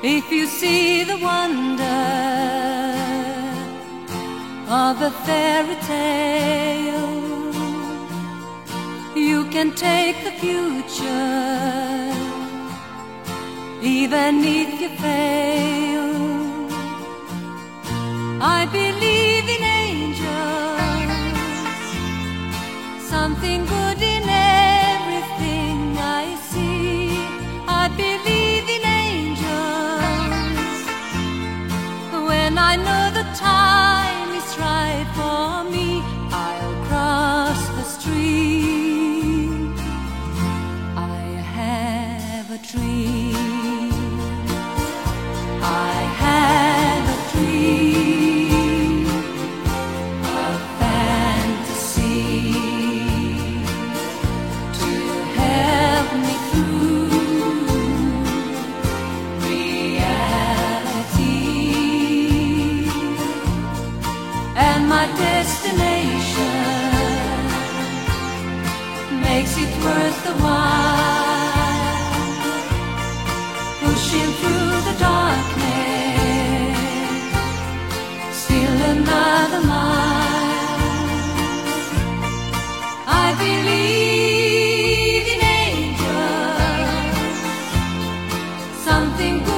If you see the wonder of a fairy tale, you can take the future, even if you fail. I believe in angels, something good in everything I see. I believe in angels when I know the time is right for me. I'll cross the stream. I have a dream. I have a dream, a fantasy to help me through reality. And my destination makes it worth the while, pushing through the darkness, still another mile. I believe in angels, something good